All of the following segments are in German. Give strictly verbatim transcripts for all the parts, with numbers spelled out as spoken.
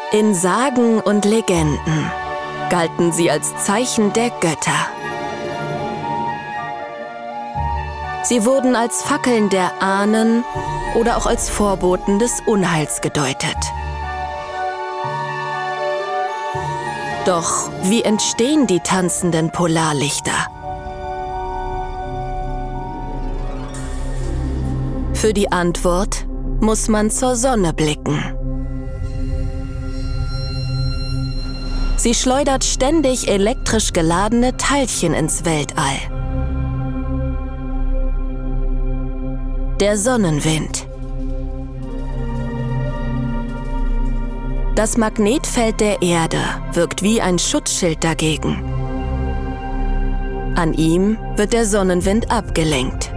In Sagen und Legenden galten sie als Zeichen der Götter. Sie wurden als Fackeln der Ahnen oder auch als Vorboten des Unheils gedeutet. Doch wie entstehen die tanzenden Polarlichter? Für die Antwort muss man zur Sonne blicken. Sie schleudert ständig elektrisch geladene Teilchen ins Weltall. Der Sonnenwind. Das Magnetfeld der Erde wirkt wie ein Schutzschild dagegen. An ihm wird der Sonnenwind abgelenkt.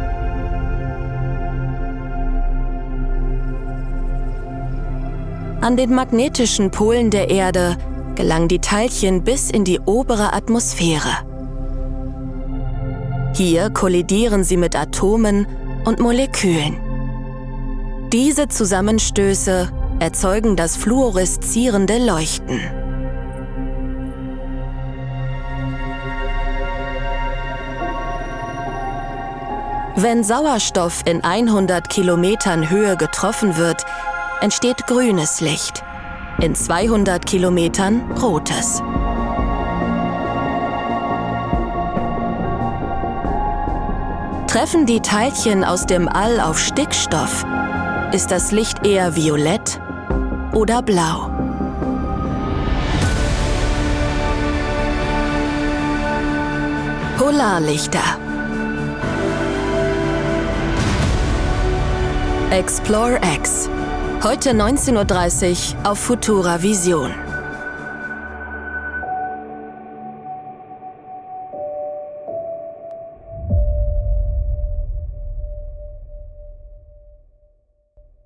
An den magnetischen Polen der Erde gelangen die Teilchen bis in die obere Atmosphäre. Hier kollidieren sie mit Atomen und Molekülen. Diese Zusammenstöße erzeugen das fluoreszierende Leuchten. Wenn Sauerstoff in hundert Kilometern Höhe getroffen wird, entsteht grünes Licht, in zweihundert Kilometern rotes. Treffen die Teilchen aus dem All auf Stickstoff, ist das Licht eher violett oder blau. Polarlichter. Explore X. Heute neunzehn Uhr dreißig auf Futura Vision.